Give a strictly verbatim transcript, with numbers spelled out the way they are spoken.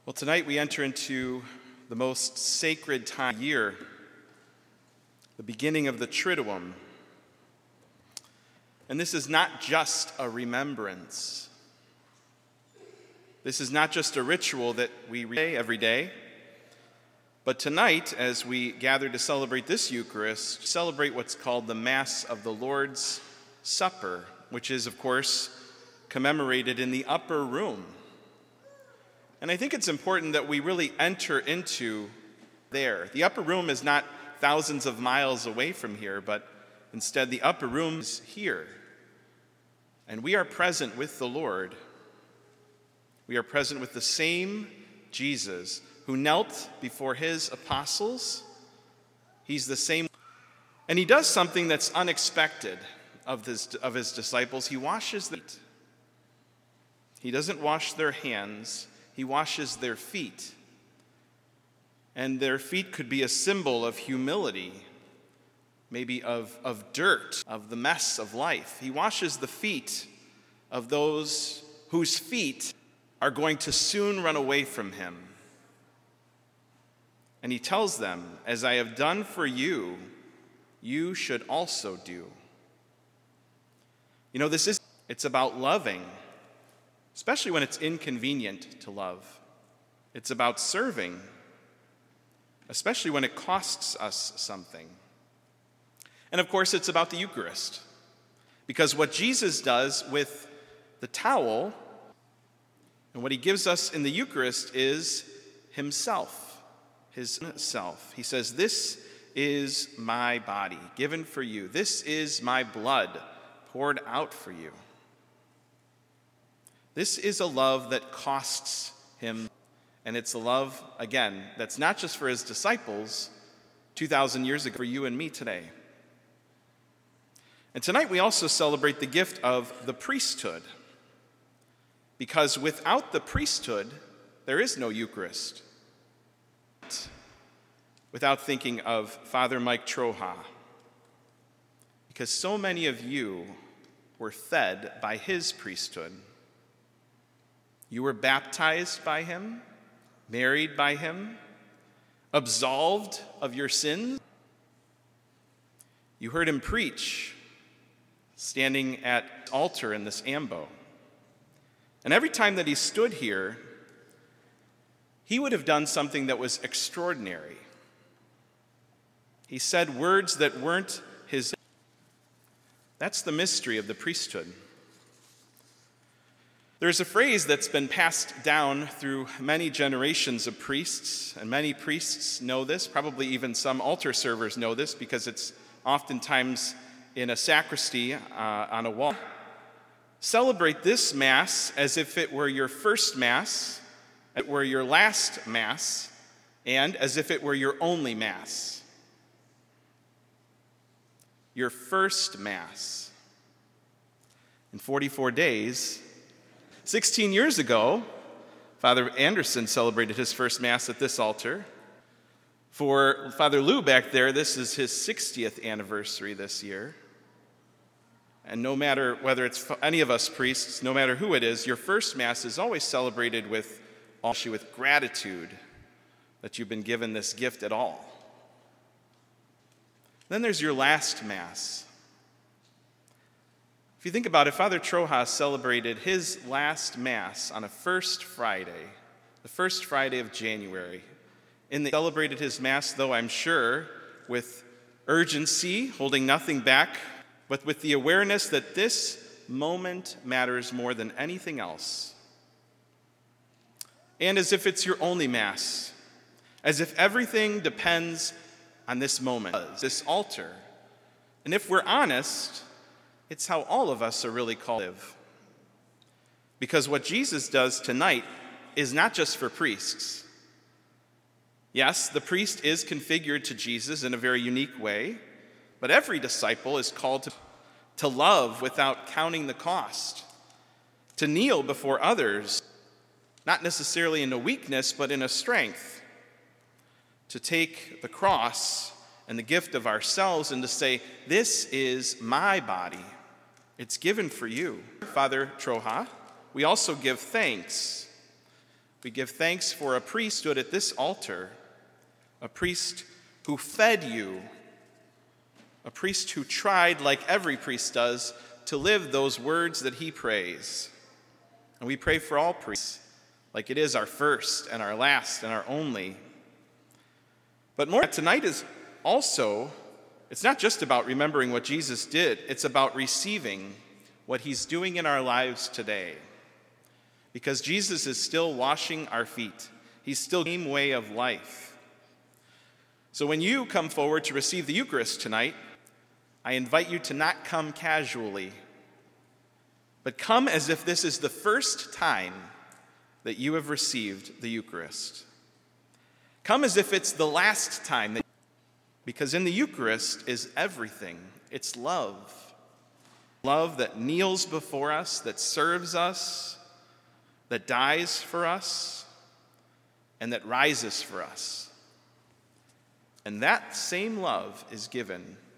Well, tonight we enter into the most sacred time of year, the beginning of the Triduum. And this is not just a remembrance. This is not just a ritual that we read every day. But tonight, as we gather to celebrate this Eucharist, celebrate what's called the Mass of the Lord's Supper, which is, of course, commemorated in the upper room. And I think it's important that we really enter into there. The upper room is not thousands of miles away from here, but instead the upper room is here. And we are present with the Lord. We are present with the same Jesus who knelt before his apostles. He's the same. And he does something that's unexpected of his, of his disciples. He washes their feet. He doesn't wash their hands. He washes their feet. And their feet could be a symbol of humility, maybe of, of dirt, of the mess of life. He washes the feet of those whose feet are going to soon run away from him. And he tells them, as I have done for you, you should also do. You know, this is, it's about loving, especially when it's inconvenient to love. It's about serving, especially when it costs us something. And of course, it's about the Eucharist, because what Jesus does with the towel and what he gives us in the Eucharist is himself, his self. He says, this is my body given for you. This is my blood poured out for you. This is a love that costs him, and it's a love, again, that's not just for his disciples two thousand years ago, for you and me today. And tonight we also celebrate the gift of the priesthood, because without the priesthood, there is no Eucharist. Without thinking of Father Mike Troha, because so many of you were fed by his priesthood. You were baptized by him, married by him, absolved of your sins. You heard him preach, standing at the altar in this ambo. And every time that he stood here, he would have done something that was extraordinary. He said words that weren't his. That's the mystery of the priesthood. There's a phrase that's been passed down through many generations of priests, and many priests know this, probably even some altar servers know this, because it's oftentimes in a sacristy uh, on a wall. Celebrate this Mass as if it were your first Mass, as if it were your last Mass, and as if it were your only Mass. Your first Mass. In forty-four days, sixteen years ago, Father Anderson celebrated his first Mass at this altar. For Father Lou back there, this is his sixtieth anniversary this year. And no matter whether it's any of us priests, no matter who it is, your first Mass is always celebrated with, with gratitude that you've been given this gift at all. Then there's your last Mass. If you think about it, Father Troha celebrated his last Mass on a first Friday, the first Friday of January. And he celebrated his Mass, though I'm sure, with urgency, holding nothing back, but with the awareness that this moment matters more than anything else. And as if it's your only Mass, as if everything depends on this moment, this altar. And if we're honest, it's how all of us are really called to live. Because what Jesus does tonight is not just for priests. Yes, the priest is configured to Jesus in a very unique way, but every disciple is called to, to love without counting the cost, to kneel before others, not necessarily in a weakness, but in a strength, to take the cross and the gift of ourselves and to say, this is my body. It's given for you. Father Troha, we also give thanks We give thanks for a priest stood at this altar, a priest who fed you, a priest who tried, like every priest does, to live those words that he prays. And we pray for all priests, like it is our first and our last and our only. But more, tonight is also, it's not just about remembering what Jesus did, it's about receiving what he's doing in our lives today. Because Jesus is still washing our feet. He's still the same way of life. So when you come forward to receive the Eucharist tonight, I invite you to not come casually, but come as if this is the first time that you have received the Eucharist. Come as if it's the last time, that, because in the Eucharist is everything. It's love. Love that kneels before us, that serves us, that dies for us, and that rises for us. And that same love is given